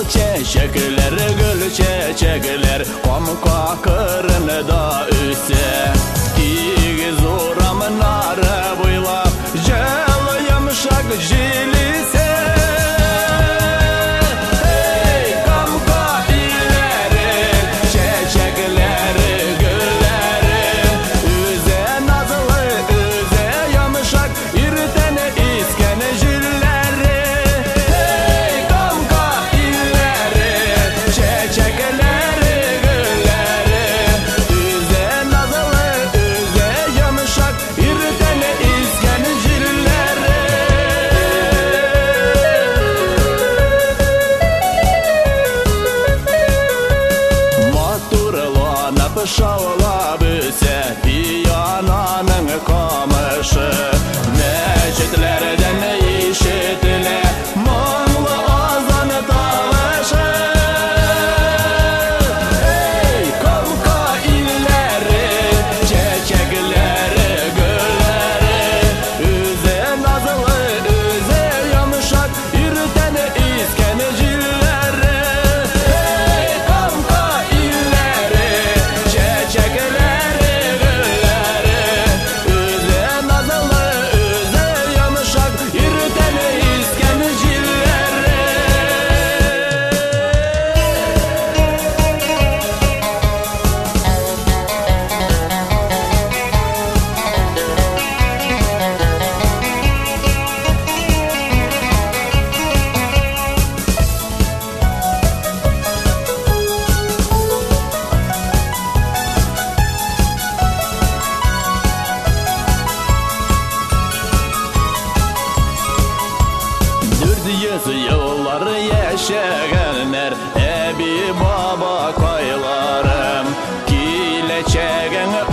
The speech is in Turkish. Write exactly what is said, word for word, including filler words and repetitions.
Çeçekler, gül çeçekler, komka kırında üsse. İgiz uğramın arı boylap, jel yamşak jilise. Hey, komka ileri, çeçekleri, gülleri, üze nazlı, üze yamşak, irtene iskene jilleri. Hey, komka ileri, çeçekleri, gülleri, üze nazlı, üze yamşak, irtene iskene jilleri. Maturlana pışavla büse, piyananın kamışı. Meçitlerden işitile, mağlı azanı tavaşı. Hey, komka illeri, çeçekleri, gülleri, üze nazlı, üze yamşak, irtene iskene jilleri. Hey, komka illeri, çeçekleri, gülleri, üze nazlı, üze yamşak, irtene iskene jilleri. Dört yüz yıllar yaşayanlar, ebi baba kaylarım, kileçegen